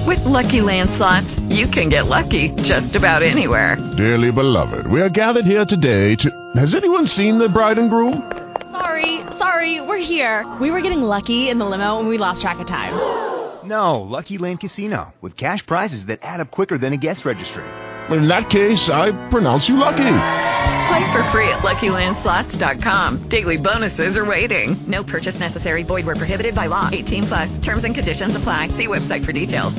With Lucky Land Slots, you can get lucky just about anywhere. Dearly beloved, we are gathered here today to... Has anyone seen the bride and groom? Sorry, we're here. We were getting lucky in the limo and we lost track of time. No, Lucky Land Casino, with cash prizes that add up quicker than a guest registry. In that case, I pronounce you lucky. Play for free at LuckyLandSlots.com. Daily bonuses are waiting. No purchase necessary. Void where prohibited by law. 18+. Terms and conditions apply. See website for details.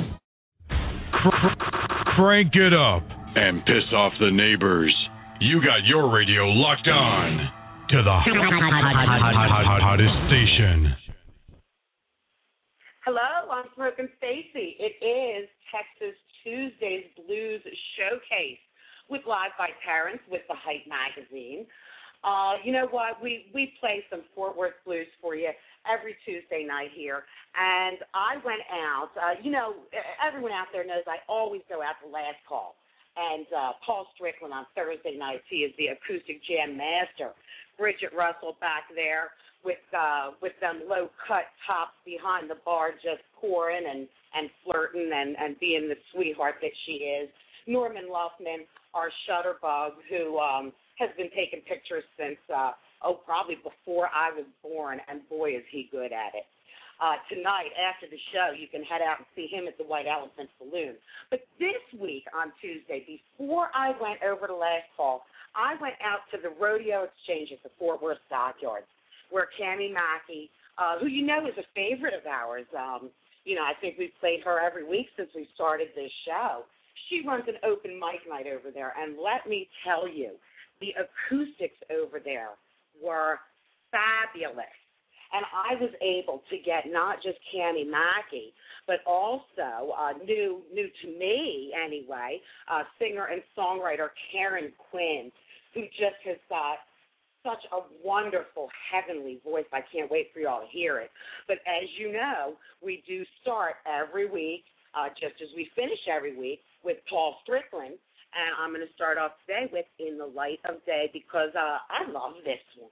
Crank it up and piss off the neighbors. You got your radio locked on to the hottest station. Hello, I'm Smokin' Stacy. It is Texas Tuesday's Blues Showcase with Live by Terrence with the Hype Magazine. You know what? We play some Fort Worth blues for you every Tuesday night here. And I went out. Everyone out there knows I always go out the last call. And Paul Strickland on Thursday nights, he is the acoustic jam master. Bridget Russell back there with them low-cut tops behind the bar just pouring and flirting and being the sweetheart that she is. Norman Luffman, our shutterbug, who has been taking pictures since, probably before I was born, and boy, is he good at it. Tonight, after the show, you can head out and see him at the White Elephant Saloon. But this week on Tuesday, before I went over to last call, I went out to the Rodeo Exchange at the Fort Worth Stockyards, where Cammie Mackey, who you know is a favorite of ours, I think we've played her every week since we started this show. She runs an open mic night over there, and let me tell you, the acoustics over there were fabulous. And I was able to get not just Cammie Mackey, but also, new to me anyway, singer and songwriter Karen Quinn, who just has got such a wonderful, heavenly voice. I can't wait for you all to hear it. But as you know, we do start every week, just as we finish every week, with Paul Strickland. And I'm going to start off today with In the Light of Day because I love this one.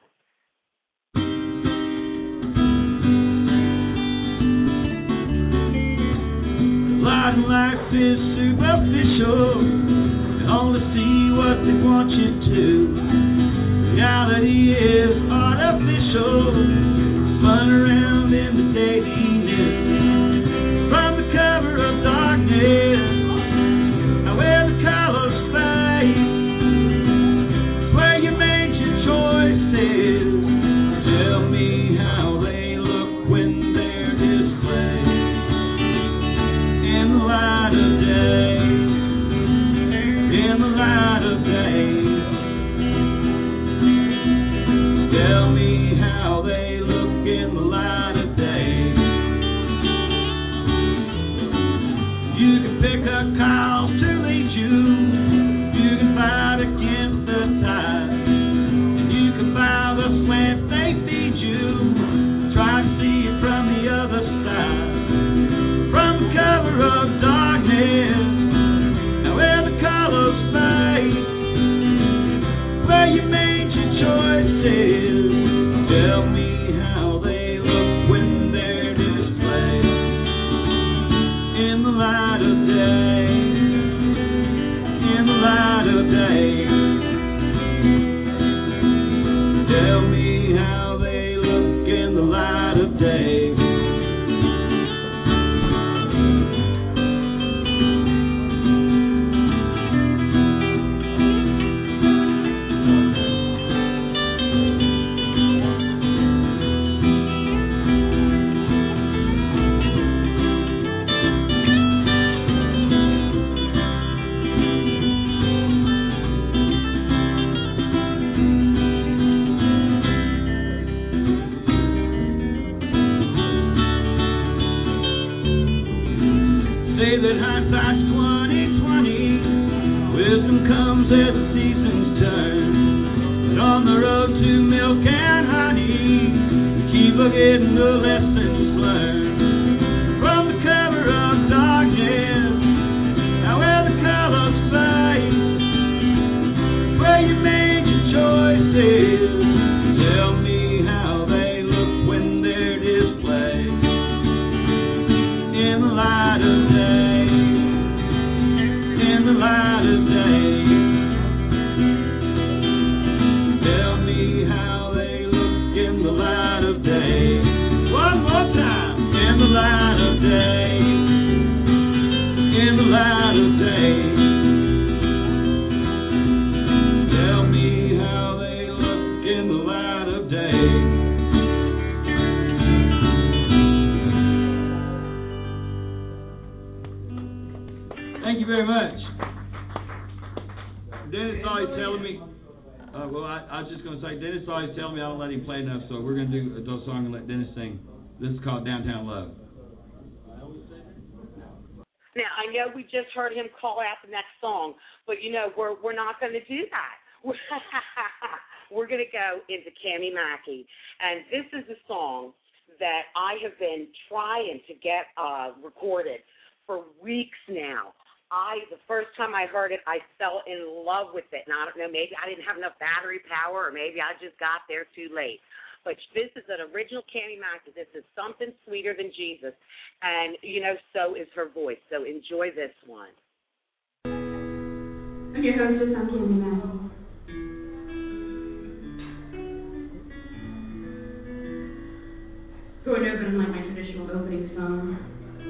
Life is superficial. You only see what they want you to. Reality is artificial. Spun around in the daily news. From the cover of darkness, now where the colors fade, where you made your choices. Tell me how they look when they're displayed. In the light of day, in the light of day. Tell me how they look in the light of day. You can pick a cause to lead you. You can fight against the tide. And you can buy the slant they feed you. Try to see it from the other side. From the cover of darkness, now where the colors fade, where you made your choices. Tell me how they look when they're displayed. In the light of day, in the light of day. Tell me how they look in the light of day. That hindsight's 20/20. Wisdom comes as the seasons turn. But on the road to milk and honey, keep forgetting the lessons learned. From the cover of darkness, now where the colors fade, where you made your choices. Tell me how they look when they're displayed. In the light of day, Thank you very much. Dennis always telling me, I was just going to say, Dennis always telling me I don't let him play enough, so we're going to do a song and let Dennis sing. This is called Downtown Love. Now, I know we just heard him call out the next song, but, you know, we're not going to do that. We're going to go into Cami Mackey, and this is a song that I have been trying to get recorded for weeks now. The first time I heard it, I fell in love with it, and I don't know, maybe I didn't have enough battery power, or maybe I just got there too late. But this is an original Cami Mackey. This is Something Sweeter Than Jesus, and, you know, so is her voice. So enjoy this one. I'm your hostess, I'm Cami Mackey. Going over in like my traditional opening song.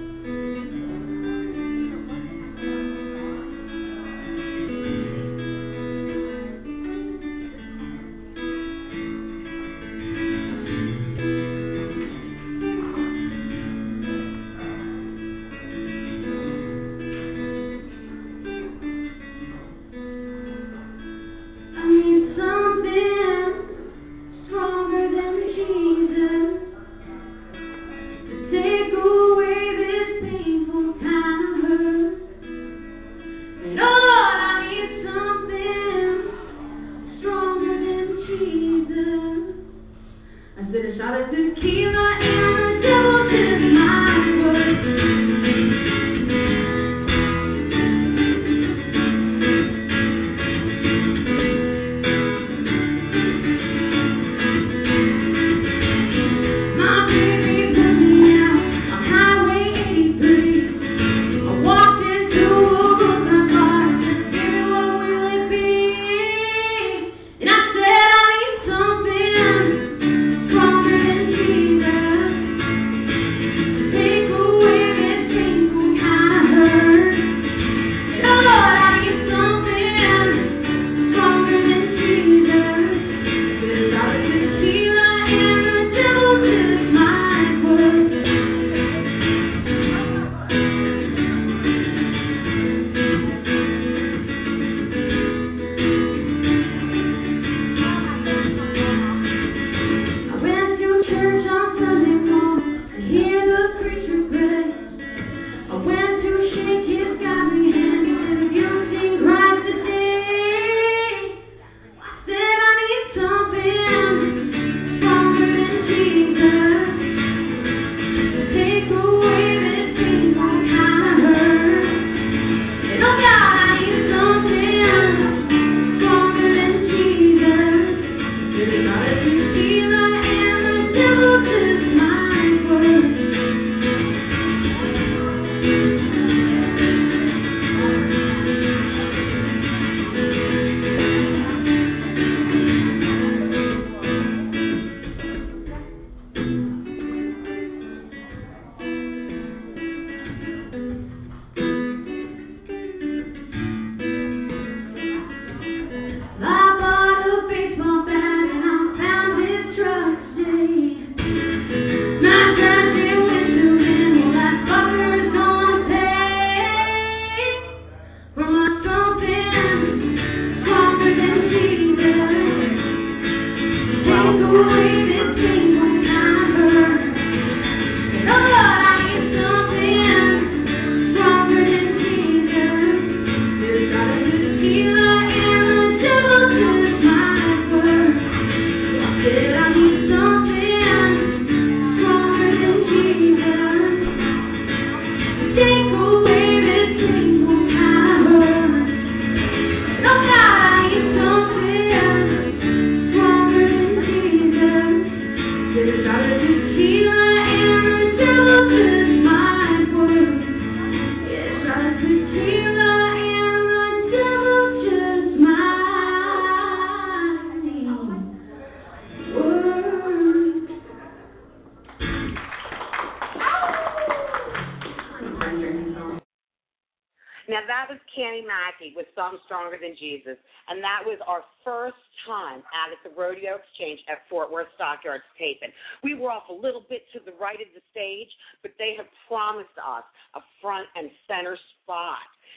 Now, that was Cami Mackey with Something Stronger Than Jesus, and that was our first time out at the Rodeo Exchange at Fort Worth Stockyards taping. We were off a little bit to the right of the stage, but they have promised us a front and center spot.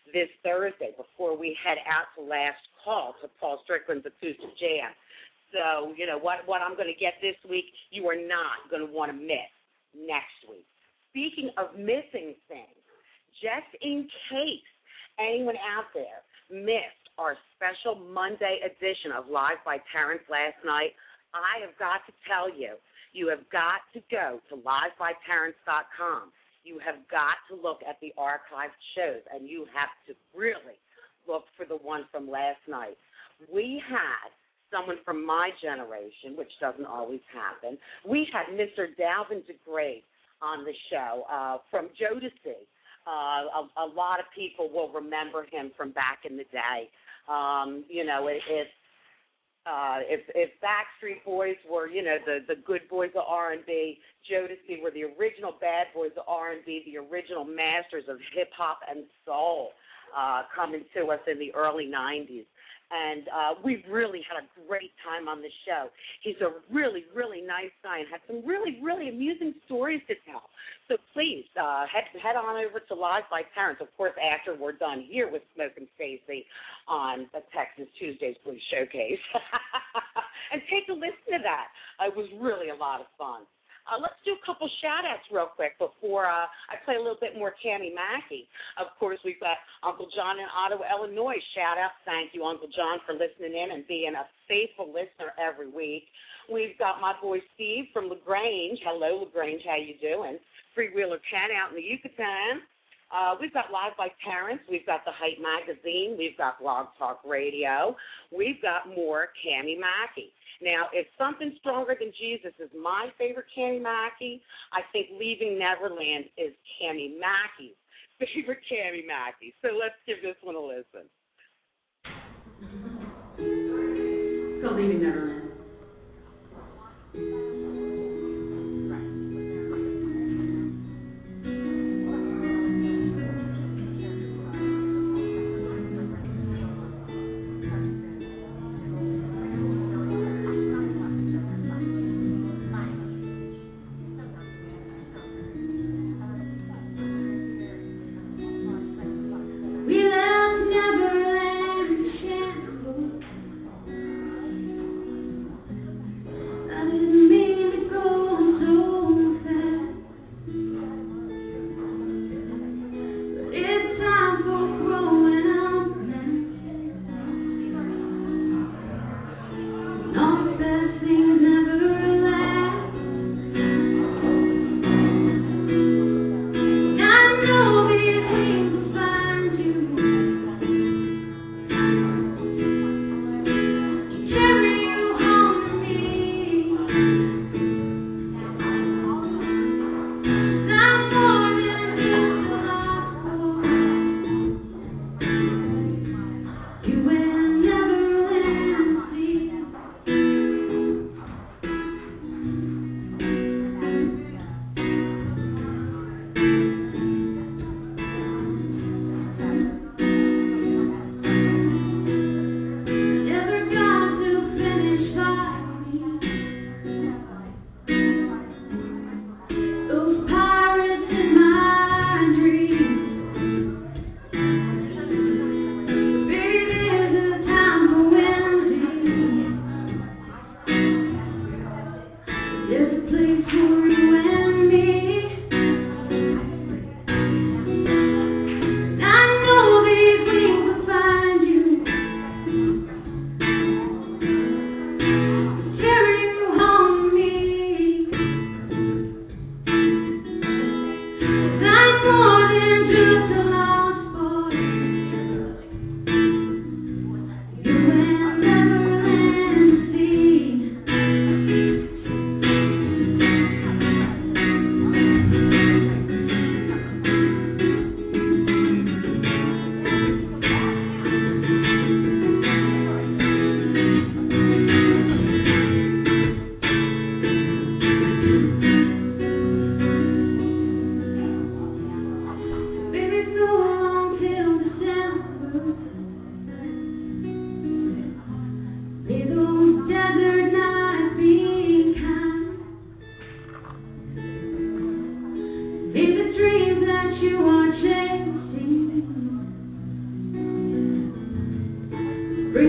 this Thursday before we head out to Last Call to Paul Strickland's Acoustic Jam. So, you know, what I'm going to get this week, you are not going to want to miss next week. Speaking of missing things, just in case anyone out there missed our special Monday edition of Live by Terrence last night, I have got to tell you, you have got to go to livebyterrence.com. You have got to look at the archived shows, and you have to really look for the one from last night. We had someone from my generation, which doesn't always happen. We had Mr. Dalvin DeGrace on the show from Jodeci. A lot of people will remember him from back in the day. You know, if Backstreet Boys were, you know, the good boys of R&B, Jodeci were the original bad boys of R&B, the original masters of hip-hop and soul coming to us in the early 90s. And we've really had a great time on the show. He's a really, really nice guy and had some really, really amusing stories to tell. So please head on over to Live by Terrence, of course, after we're done here with Smoke and Stacy on the Texas Tuesdays Blues Showcase. And take a listen to that. It was really a lot of fun. Let's do a couple shout-outs real quick before I play a little bit more Tammy Mackey. Of course, we've got Uncle John in Ottawa, Illinois. Shout-out. Thank you, Uncle John, for listening in and being a faithful listener every week. We've got my boy Steve from LaGrange. Hello, LaGrange. How you doing? Freewheeler Ken out in the Yucatan. We've got Live by Terrence. We've got the Hype Magazine. We've got Blog Talk Radio. We've got more Tammy Mackey. Now, if Something Stronger Than Jesus is my favorite Tammy Mackey, I think Leaving Neverland is Tammy Mackey's favorite Tammy Mackey. So let's give this one a listen. It's called Leaving Neverland. We left Neverland.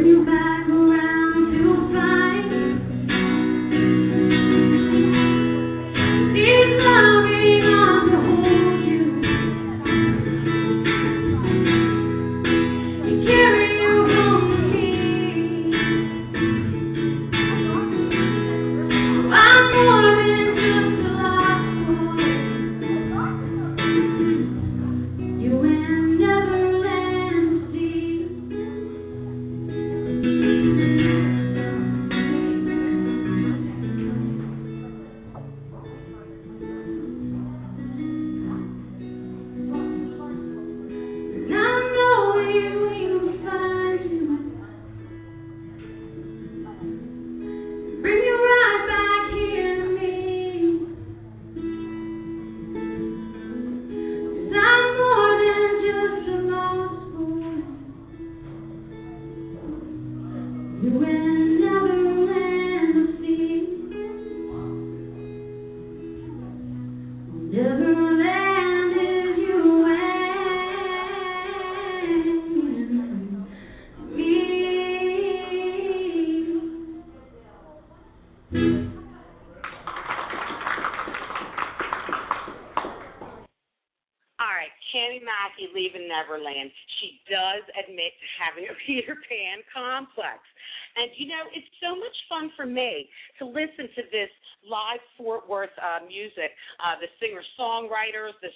Tammy Mackey leaving Neverland, she does admit to having a Peter Pan complex. And, you know, it's so much fun for me to listen to this live Fort Worth music, the singer-songwriters, the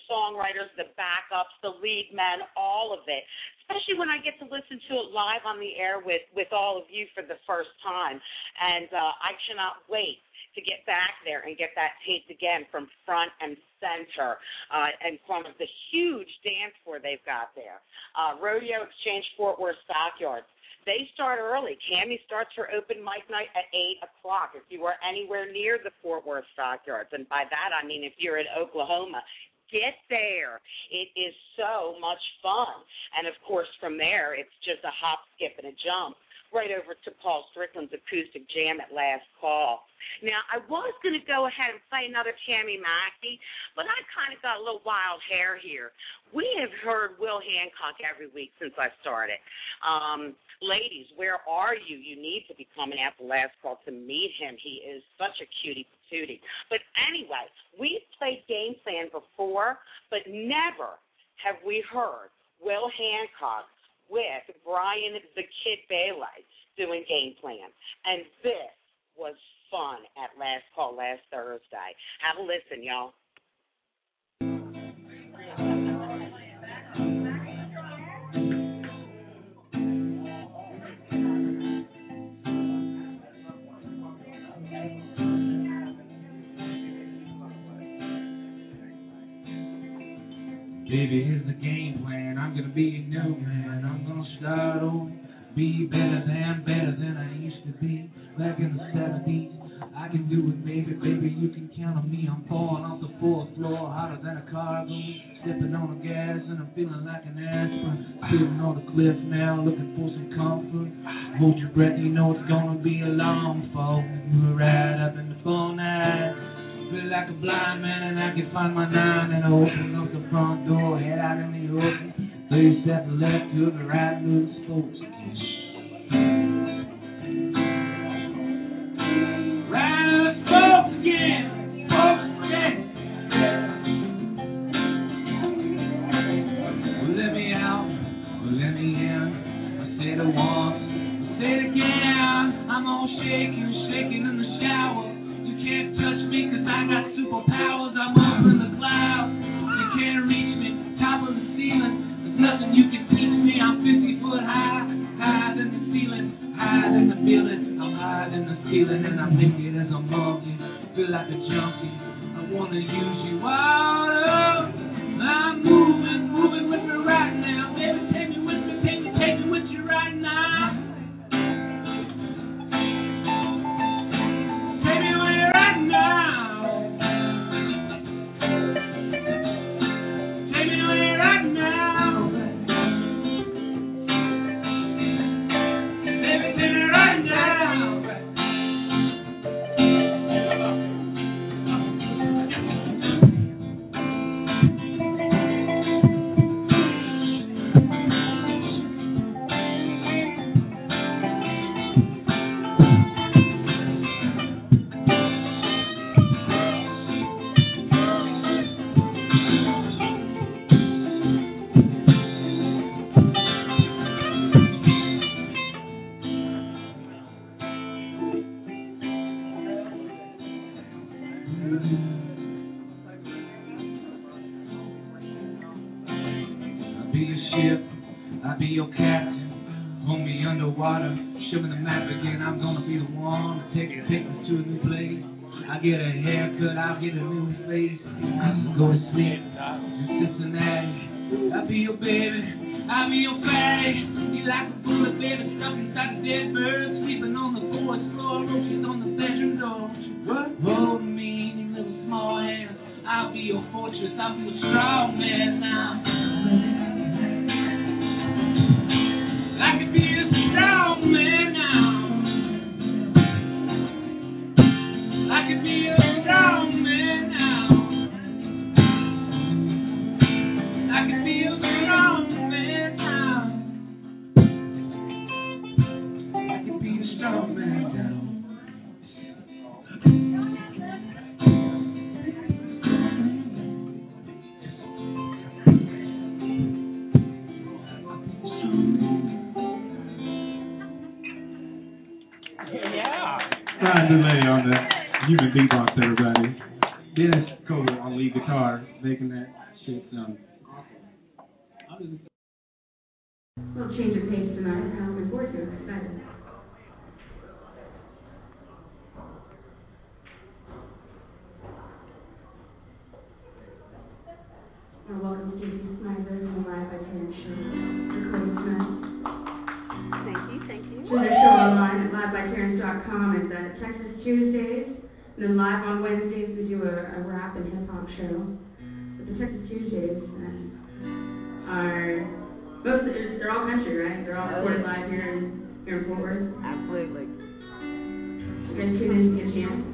backups, the lead men, all of it, especially when I get to listen to it live on the air with all of you for the first time. And I cannot wait to get back there and get that taped again from front and center in front of the huge dance floor they've got there. Rodeo Exchange Fort Worth Stockyards. They start early. Tammy starts her open mic night at 8 o'clock. If you are anywhere near the Fort Worth Stockyards, and by that I mean if you're in Oklahoma, get there. It is so much fun. And, of course, from there, it's just a hop, skip, and a jump right over to Paul Strickland's acoustic jam at Last Call. Now, I was going to go ahead and play another Tammy Mackey, but I kind of got a little wild hair here. We have heard Will Hancock every week since I started. Ladies, where are you? You need to be coming out the Last Call to meet him. He is such a cutie patootie. But anyway, we've played Game Plan before, but never have we heard Will Hancock with Brian the Kid Bailey doing Game Plan. And this was fun at Last Call last Thursday. Have a listen, y'all. Baby, here's the game plan. I'm gonna be a new man. I'm gonna start over, be better than I used to be. Back in the 70s, I can do it, baby. Baby, you can count on me. I'm falling off the fourth floor, hotter than a cargo. Stepping on the gas and I'm feeling like an aspirin. Sitting on the cliff now, looking for some comfort. Hold your breath, you know it's gonna be a long fall. We were right up in the full night. Feel like a blind man and I can find my nine. And I open up the front door, head out in the open. 30 steps left to the right, little spokes again. Right little spokes again, spokes again. Well, let me out, well, let me in. I said it once, I said it again. I'm all shaking, shaking in the shower. Can't touch me cause I got superpowers. I'm up in the clouds, you can't reach me. Top of the ceiling, there's nothing you can teach me. I'm 50 foot high, higher than the ceiling, higher than the building. I'm higher than the ceiling and I'm naked as a monkey. Feel like a junkie, I wanna use you all up. I'm moving with me right now. Baby, take me with me, take me with you right now. Take me with you right now. Take me with you right now. Baby, take me right now. ship. I'll be your captain. Hold me underwater. Show me the map again. I'm gonna be the one to take me to a new place. I get a haircut, I'll get a new face. I can go to sleep in Cincinnati. I'll be your baby, I'll be your fatty. You like a bullet, baby, stuck inside a dead bird. Sleeping on the fourth floor, roaches on the bedroom door. Hold me in your little small hands. I'll be your fortress, I'll be a strong man now. I can be a strong man now. I can be a strong man now. I can be a strong man now. I can be a strong man now. Brian Delay on the human beatbox, everybody. Dennis Kohler on lead guitar, making that shit sound awesome. We'll change of pace tonight. I'm looking forward to it. Excited. Welcome to Stevie Sniper and the Live by Terrence Show. Recording tonight. Thank you. Visit the show online at livebyterrence.com. It's Texas Tuesdays. And then live on Wednesdays, we do a rap and hip-hop show. But the Texas Tuesdays are... they're all country, right? They're all recorded live here in Fort Worth. Absolutely. You guys tune in to get a chance.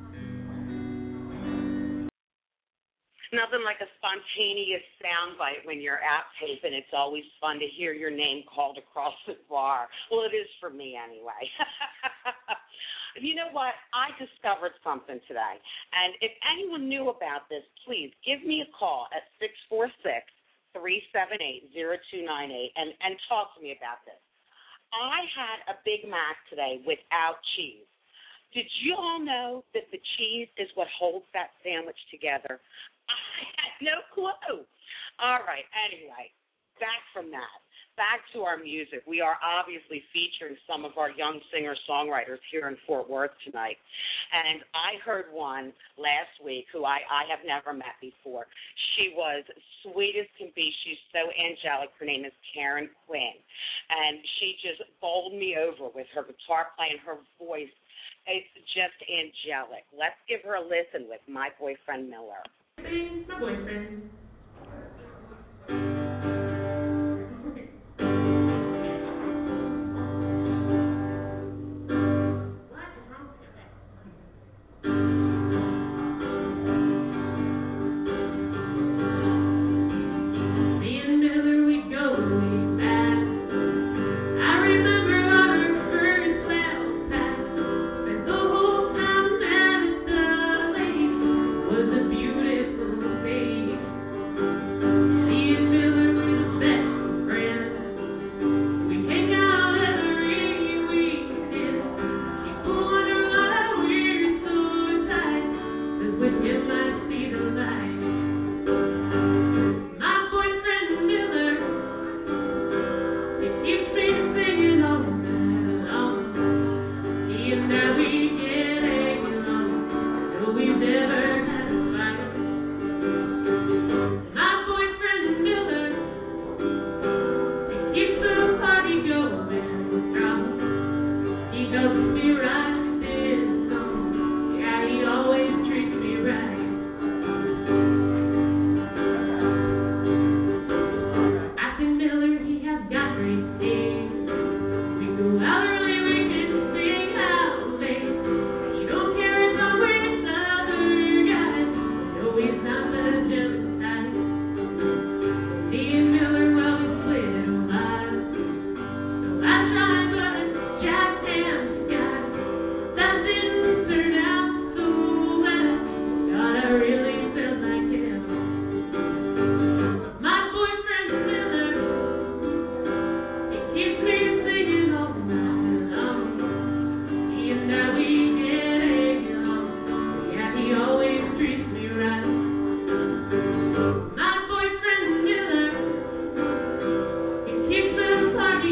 Nothing like a spontaneous soundbite when you're out taping. It's always fun to hear your name called across the bar. Well, it is for me anyway. You know what? I discovered something today. And if anyone knew about this, please give me a call at 646-378-0298 and talk to me about this. I had a Big Mac today without cheese. Did you all know that the cheese is what holds that sandwich together? I had no clue. All right, anyway, back from that. Back to our music. We are obviously featuring some of our young singer-songwriters here in Fort Worth tonight. And I heard one last week who I have never met before. She was sweet as can be. She's so angelic. Her name is Karen Quinn. And she just bowled me over with her guitar playing, her voice. It's just angelic. Let's give her a listen with My Boyfriend Miller. My boyfriend. Was a beautiful face.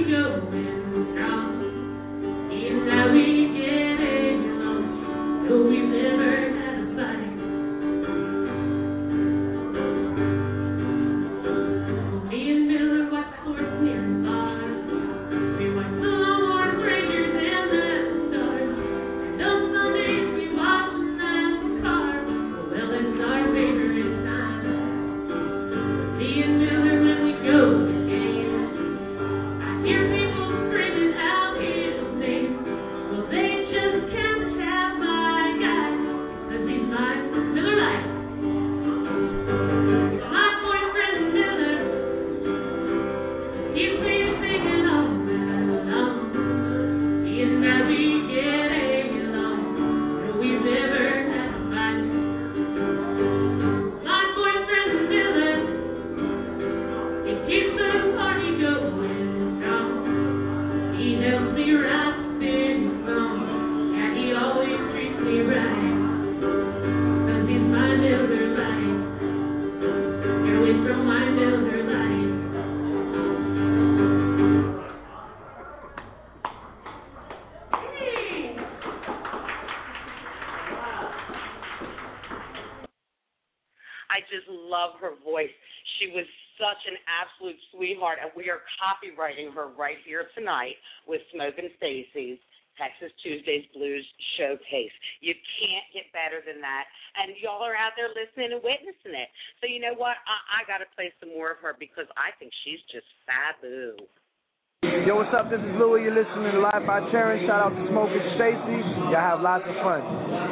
I just love her voice. She was such an absolute sweetheart, and we are copywriting her right here tonight with Smokin' Stacy's Texas Tuesdays Blues Showcase. You can't get better than that, and y'all are out there listening and witnessing it. So you know what? I got to play some more of her because I think she's just faboo. Yo, what's up? This is Louie. You're listening to Live by Terrence. Shout out to Smokin' Stacy. Y'all have lots of fun.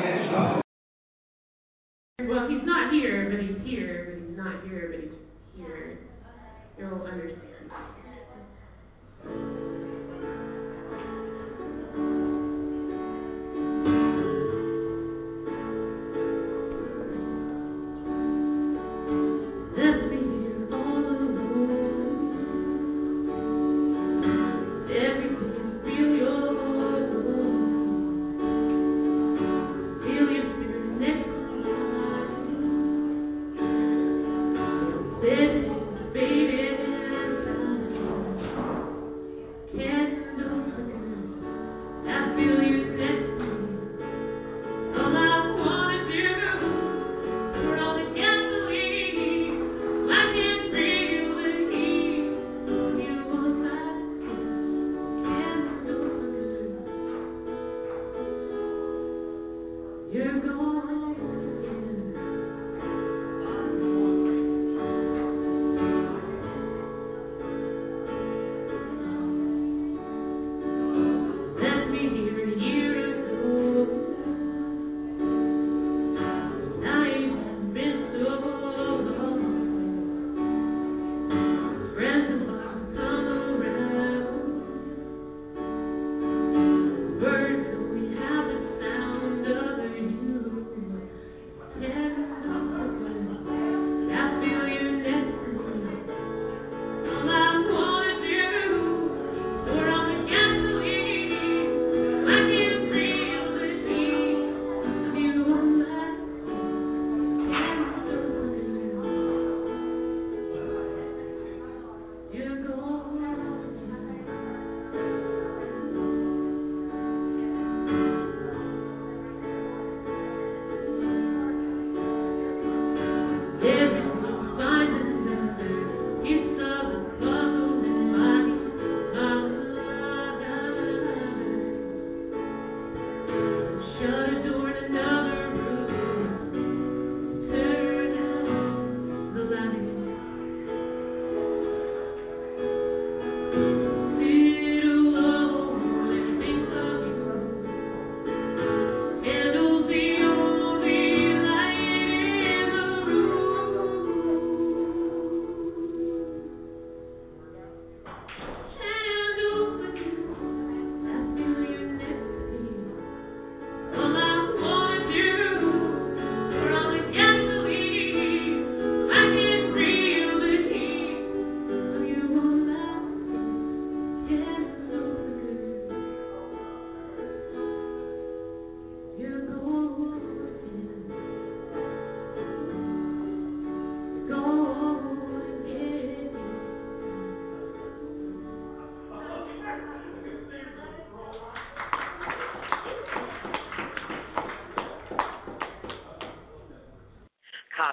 Well, he's not here, but he's here, but he's not here, but he's here. You'll understand. Let's be here all alone. Everything feel your own. Feel your spirit next to mine. Baby,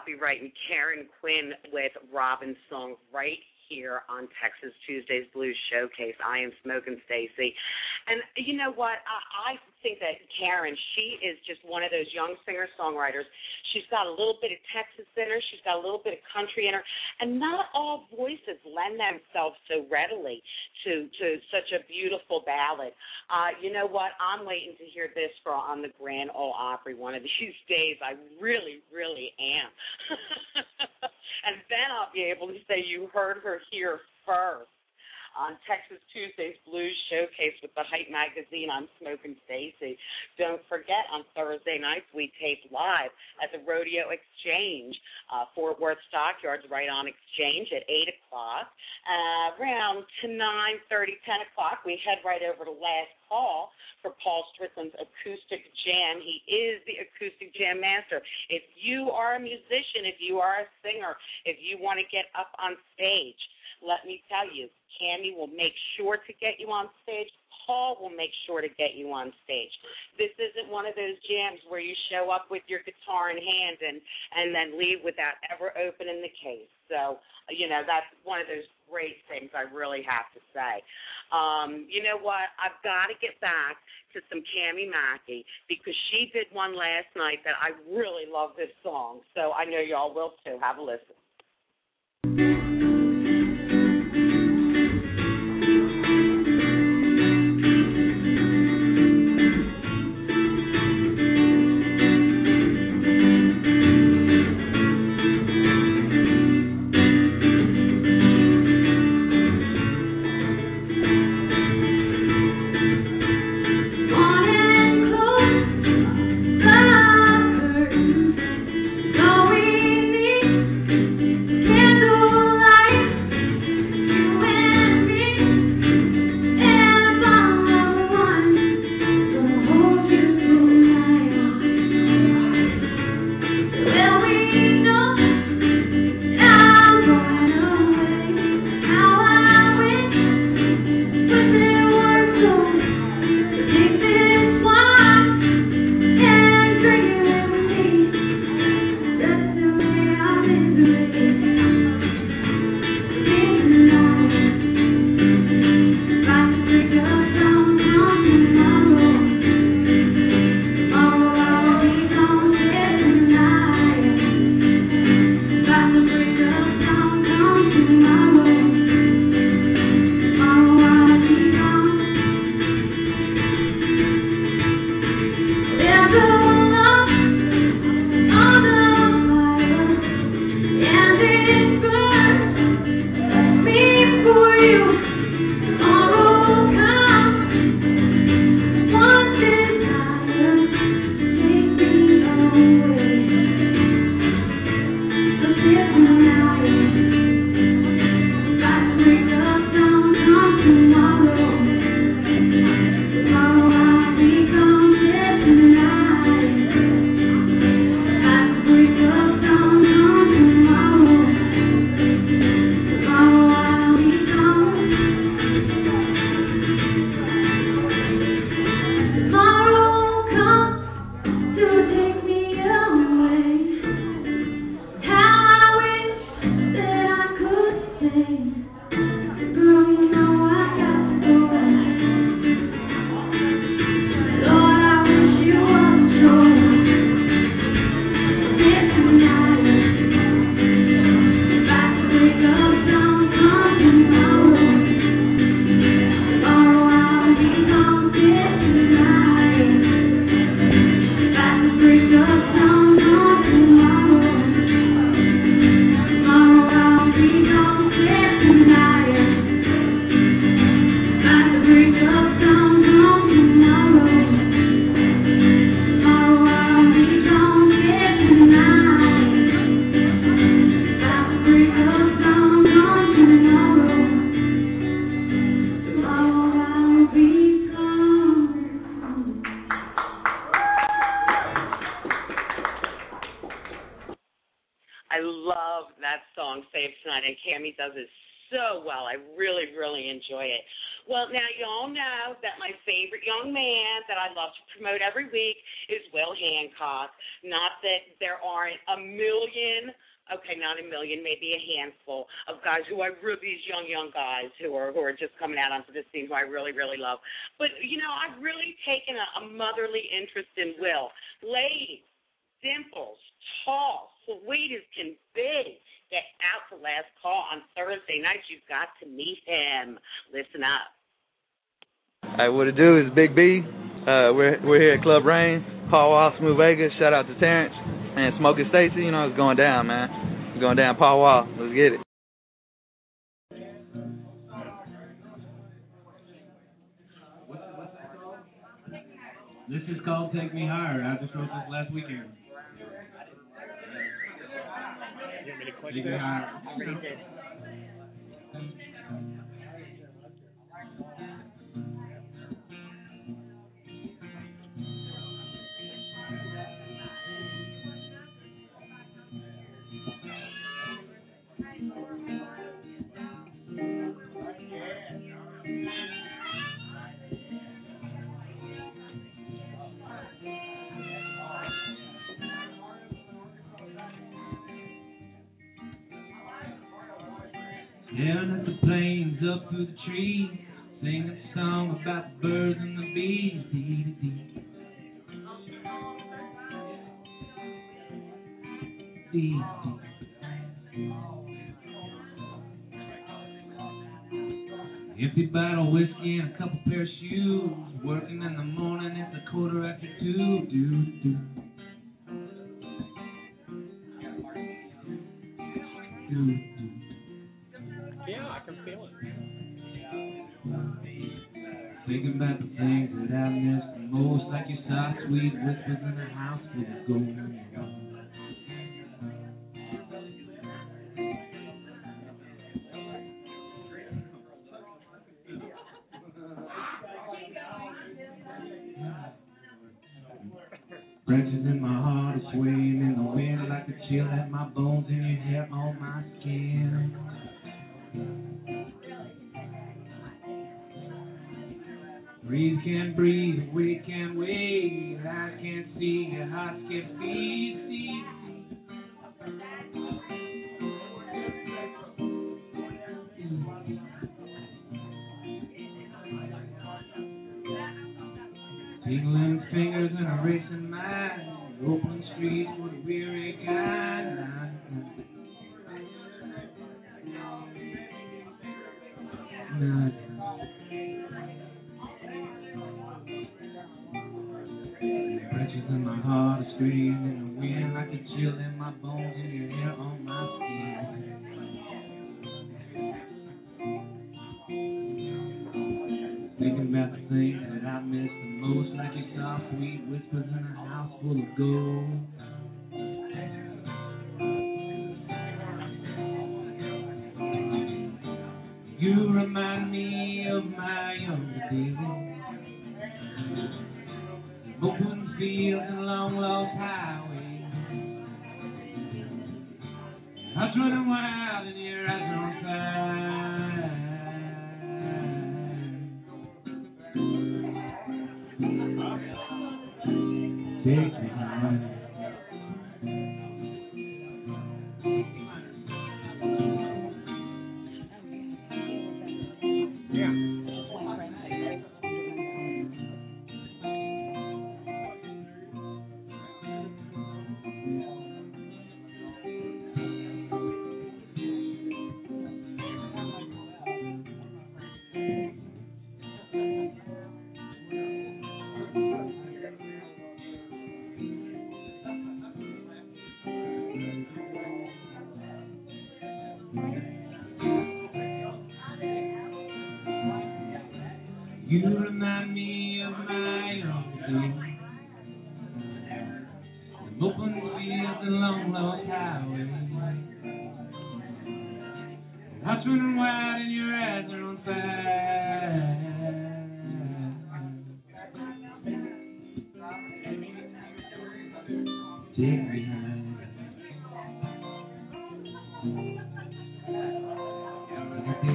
copyright, and Karen Quinn with Robin's song right here on Texas Tuesdays Blues Showcase. I am Smokin' Stacy. And you know what? I think that Karen, she is just one of those young singer-songwriters. She's got a little bit of Texas in her. She's got a little bit of country in her. And not all voices lend themselves so readily to such a beautiful ballad. You know what? I'm waiting to hear this girl on the Grand Ole Opry one of these days. I really, really am. And then I'll be able to say you heard her here first on Texas Tuesdays Blues Showcase with the Hype Magazine. I'm Smokin' Stacy. Don't forget, on Thursday nights, we tape live at the Rodeo Exchange, Fort Worth Stockyards, right on Exchange at 8 o'clock. Around to 9:30, 10 o'clock, we head right over to Last Call for Paul Strickland's Acoustic Jam. He is the Acoustic Jam Master. If you are a musician, if you are a singer, if you want to get up on stage, let me tell you, Cammie will make sure to get you on stage. Paul will make sure to get you on stage. This isn't one of those jams where you show up with your guitar in hand and then leave without ever opening the case. So, you know, that's one of those great things I really have to say. You know what? I've got to get back to some Cammie Mackey because she did one last night that I really love this song. So I know y'all will too. Have a listen. Cammie does it so well. I really, really enjoy it. Well, now you all know that my favorite young man that I love to promote every week is Will Hancock. Not that there aren't a million, okay, not a million, maybe a handful of guys who these young guys who are just coming out onto the scene who I really, really love. But, I've really taken a motherly interest in Will. Ladies, dimples, tall, sweet as can be. Get out to Last Call on Thursday night. You've got to meet him. Listen up. Hey, what it do is Big B. We're here at Club Rain, Paul Wall, Smooth Vegas. Shout out to Terrence and Smoking Stacy. It's going down, man. It's going down, Paul Wall. Let's get it. What's that called? This is called Take Me Higher. I just wrote this last weekend. Take Me Higher. I already did. Down at the plains, up through the trees, sing a song about the birds and the bees. Dee-dee-dee. Dee-dee. Empty bottle of whiskey and a couple pair of shoes. Working in the morning, it's a 2:15. Do-do-do. Do-do. Yeah, I can feel it. Thinking about the things that I miss the most, like your soft, sweet whispers in a house full of gold. Branches in my heart are swaying in the wind like a chill at my bones and your hair on my skin. Breeze can't breathe, weight can't wait. Eyes can't see, your heart can't beat. Tingling fingers and a racing mind. Open streets with a weary kind. Branches in my heart are screaming in the wind like a chill in my bones and your hair on my skin. Thinking about the things that I miss the most, like your soft, sweet whispers in a house full of gold. You remind me of my younger days. Open fields and long lost highways. I was running wild and your eyes are on fire. Take me high. You remind me of my own days. Open fields and long lost highways. Hearts running wild and your eyes are on fire. Take me high.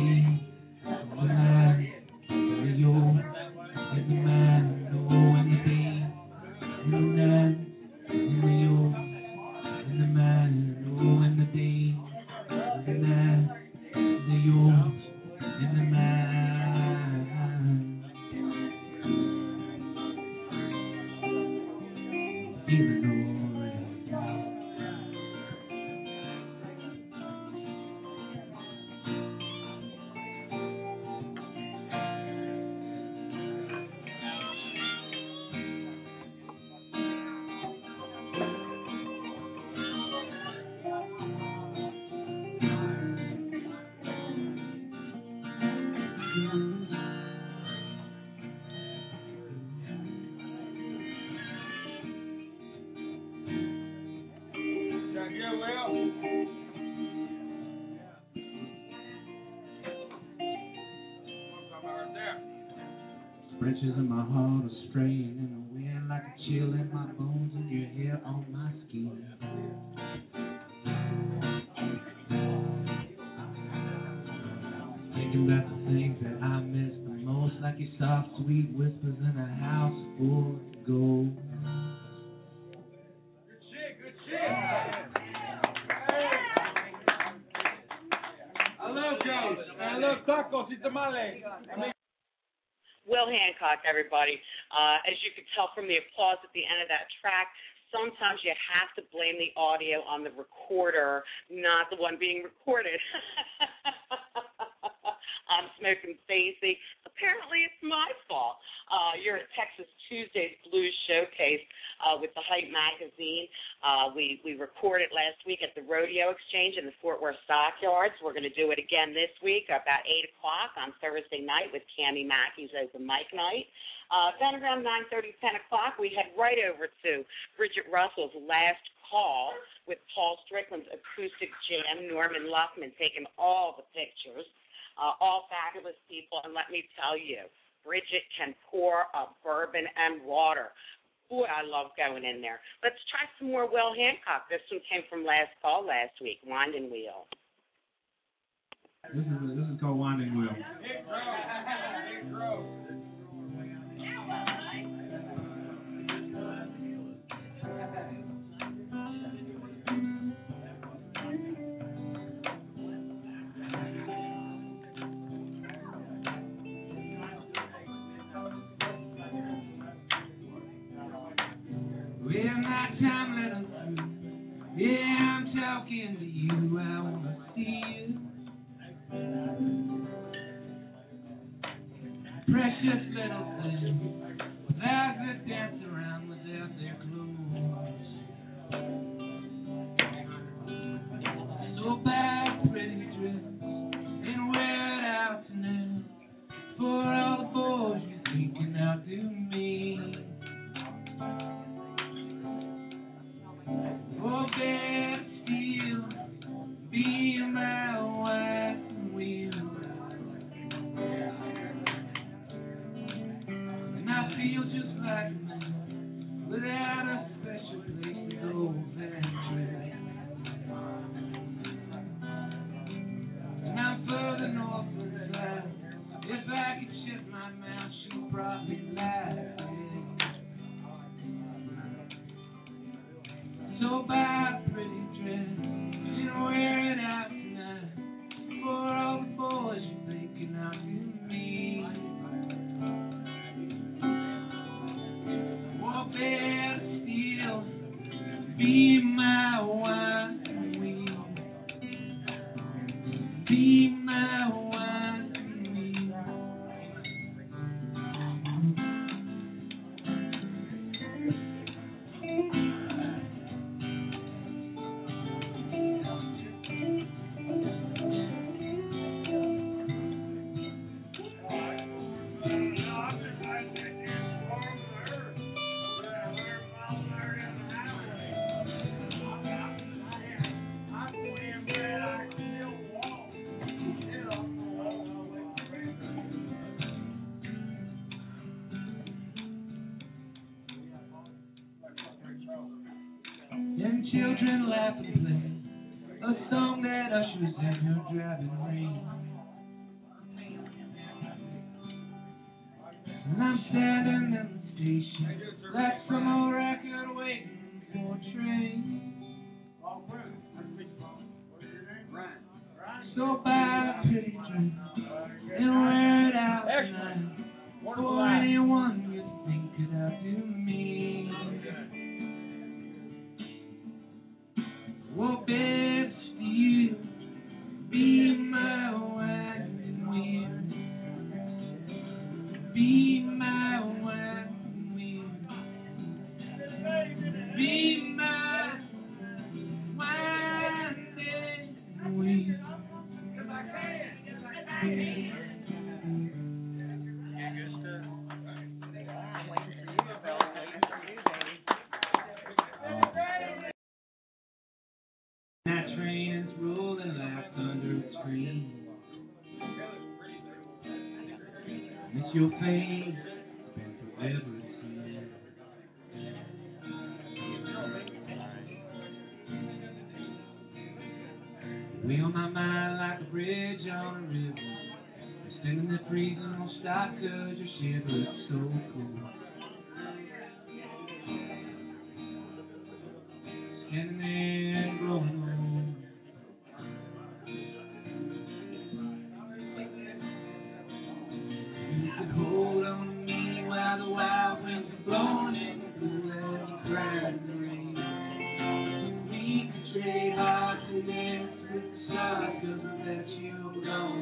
Branches in my heart are straying in the wind like a chill in my bones and your hair on my skin. Thinking about the things that I miss the most, like your soft, sweet whispers in a house full of gold. Good shit. I love Coach. I love tacos y tamales. Will Hancock, everybody. As you could tell from the applause at the end of that track, sometimes you have to blame the audio on the recorder, not the one being recorded. I'm Smoking Stacy. Apparently it's my fault. You're at Texas Tuesday's Blues Showcase with the Hype magazine. We recorded last week at the Rodeo Exchange in the Fort Worth Stockyards. We're going to do it again this week about 8 o'clock on Thursday night with Cammie Mackey's open mic night. Then around 9:30, 10 o'clock, we head right over to Bridget Russell's Last Call with Paul Strickland's acoustic jam, Norman Luckman taking all the pictures. All fabulous people, and let me tell you, Bridget can pour a bourbon and water. Boy, I love going in there. Let's try some more Will Hancock. This one came from Last Call last week, Winding Wheel. This is called Winding Wheel. Well, my time let us through. Yeah, I'm talking to you. I wanna see you. Precious little thing, without the dance around, without their clothes. So bad, pretty dress, and wear it out tonight. For all the boys you're thinking out to me. Oh, better still, be my wife and wheel. And I feel just like me, without a special place to go and dress. And I'm further north than south. If I could shut my mouth, she'd probably laugh. So buy a pretty dress and wear it out tonight for all the boys you're thinking out to me. Or better still, be my wife and wheel. Be my wife and wheel. And children laugh and play a song that ushers in her driving rain. And I'm standing in the station like some old record waiting for a train. So buy a pretty dress and wear it out tonight for anyone you think could outdo me. Oh, better still, be my wife and wheel. Be my wife and wheel. Be my wife and wheel. since your face been forever seen. We on my mind like a bridge on a river. Singing the freezing won't stop 'cause your ship looks so cool. Standing there and growing old. You could hold on to me while the wild winds are blowing and the blue and the crying in the rain. We could trade hearts and dance with the stars 'cause I let you alone.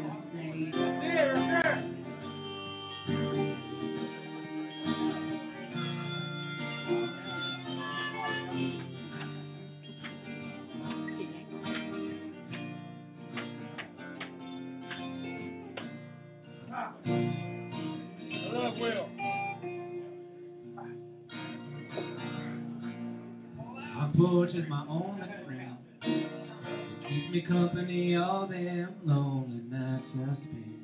My porch is my only friend. Keeps me company all them lonely nights I spend.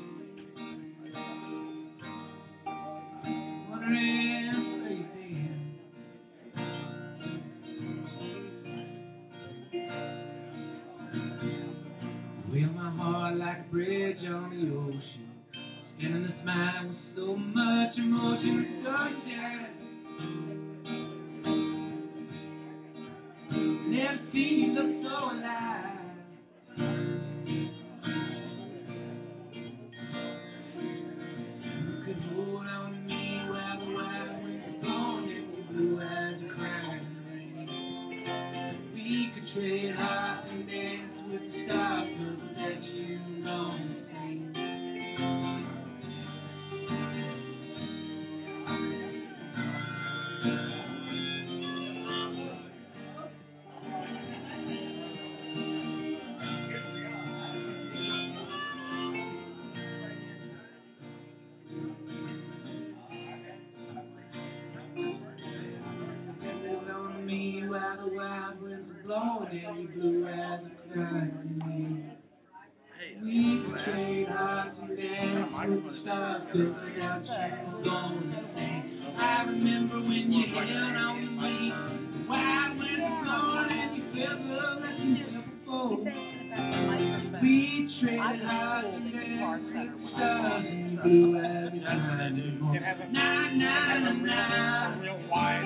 Wondering where you've been. Wheel my heart like a bridge on the ocean. Skinning this mind with so much emotion and sunshine. Never seen you look so alive. You could hold on to me while the wild winds are blowing and the blue eyes are crying in the rain. We could trade hearts and dance with the stars 'cause that you know the same. While the wild winds are blowing and you blue eyes are crying for me. We can trade hearts and dance with the stars 'cause without you I'm going insane. I remember when you held on to me, the wild winds are blowing and you felt love like never before. We traded hearts and dance with the stars and you blue eyes are crying for me. Nah, nah, nah, nah. Real wide.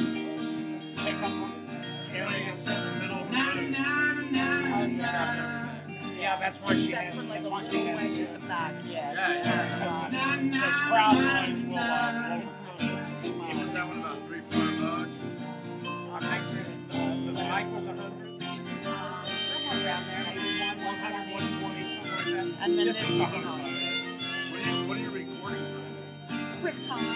Yeah, that's why she has like a little wedge at the back. Yeah. The crowd noise will give us that one about $3-4. The mic was 100. Somewhere around there, maybe 100, 120, something like that. And then there's 100. What are you recording? QuickTime.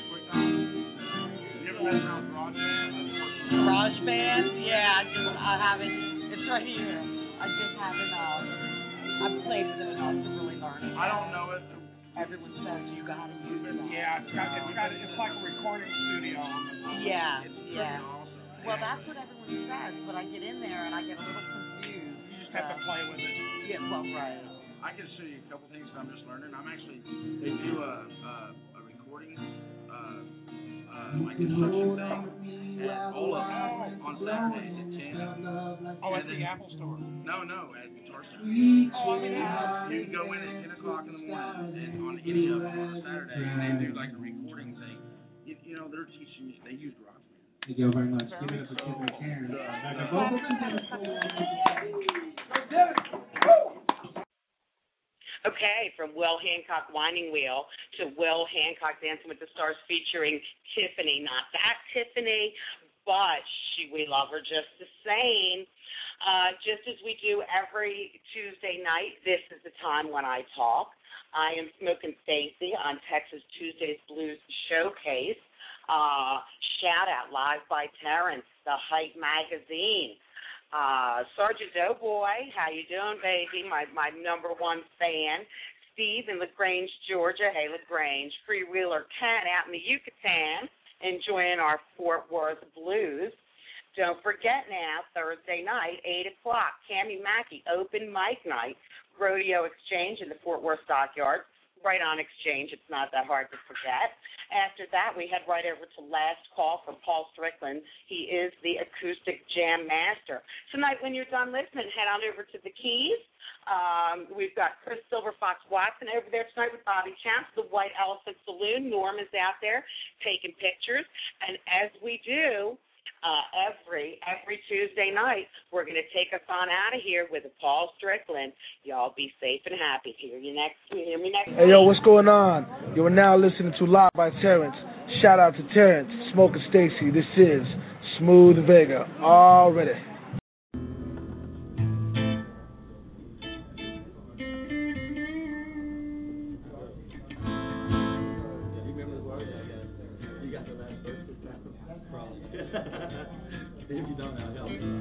You ever mess around GarageBand? Yeah, I haven't. It's right here. I just haven't. I've played with it enough to really learn it. I don't know it. Everyone says you got to use it. Yeah, it's like a recording studio. Yeah, yeah. Awesome. Well, that's what everyone says, but I get in there and I get a little confused. You just have to play with it. Yeah, well, right. I can show you a couple things that I'm just learning. They do a recording, like construction thing at Ola on Saturdays at 10. Oh, at the Apple Store? No, at Guitar Center. Oh, I mean, you can go in at 10 o'clock in the morning and on any of them on a Saturday, and they do like a recording thing. You know, they're teaching you, they use rock. Thank you very much. Give it up for Kevin Karen. Okay, from Will Hancock Winding Wheel to Will Hancock Dancing with the Stars featuring Tiffany. Not that Tiffany, but we love her just the same. Just as we do every Tuesday night, this is the time when I talk. I am Smokin' Stacy on Texas Tuesdays Blues Showcase. Shout out live by Terrence, the Hype Magazine. Sergeant Doughboy, how you doing, baby? My number one fan. Steve in LaGrange, Georgia. Hey, LaGrange. Freewheeler Ken out in the Yucatan, enjoying our Fort Worth blues. Don't forget now, Thursday night, 8 o'clock, Tammy Mackey, open mic night, Rodeo Exchange in the Fort Worth Stockyards. right on Exchange. It's not that hard to forget. After that, we head right over to Last Call for Paul Strickland. He is the acoustic jam master. Tonight, when you're done listening, head on over to the Keys. We've got Chris Silverfox Watson over there tonight with Bobby Champs, the White Elephant Saloon. Norm is out there taking pictures. And as we do every Tuesday night, we're going to take us on out of here with Paul Strickland. Y'all be safe and happy. Hear me next Hey, yo, what's going on? You are now listening to Live by Terrence. Shout out to Terrence, Smoker Stacy. This is Smooth Vega. Already. If you don't know, help me.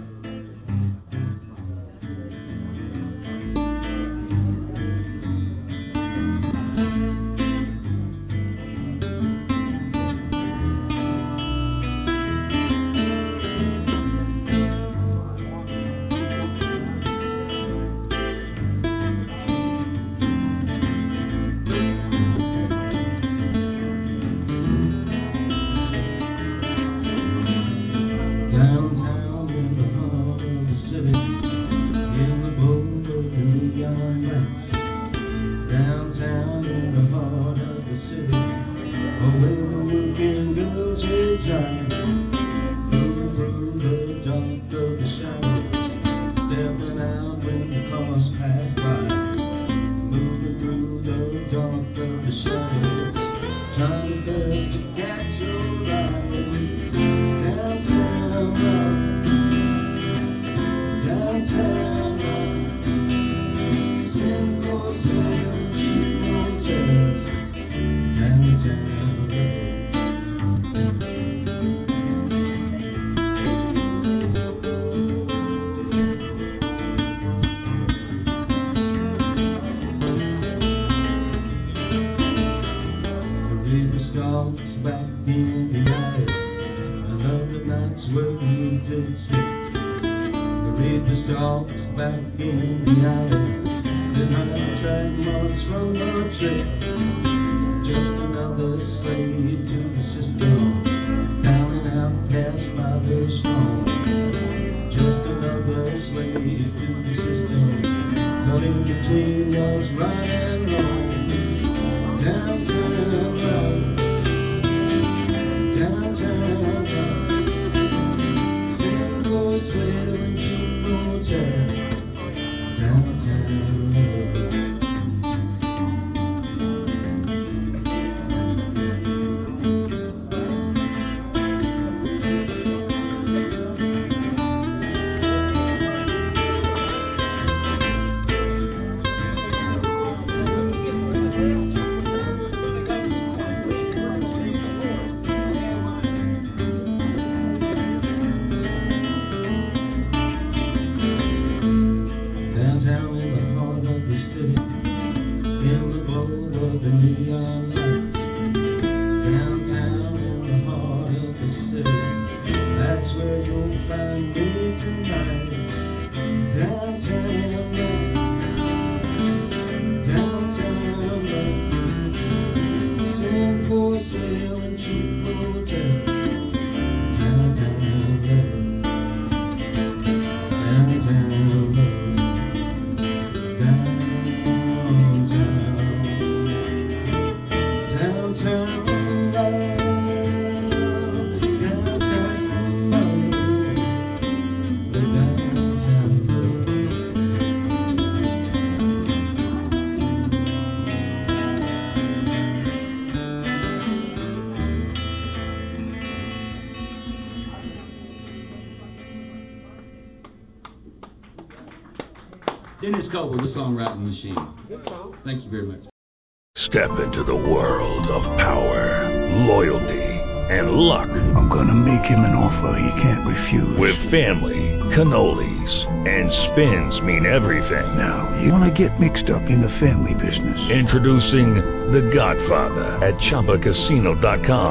Dennis Coble, the songwriting machine. Thank you very much. Step into the world of power, loyalty, and luck. I'm gonna make him an offer he can't refuse. With family, cannolis, and spins mean everything. Now, you wanna get mixed up in the family business. Introducing The Godfather at ChumbaCasino.com.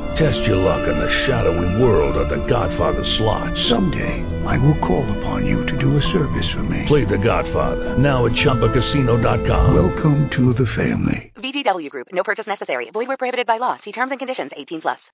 Test your luck in the shadowy world of The Godfather slot. Someday, I will call upon you to do a service for me. Play The Godfather, now at ChumbaCasino.com. Welcome to the family. VGW Group. No purchase necessary. Void where prohibited by law. See terms and conditions. 18+.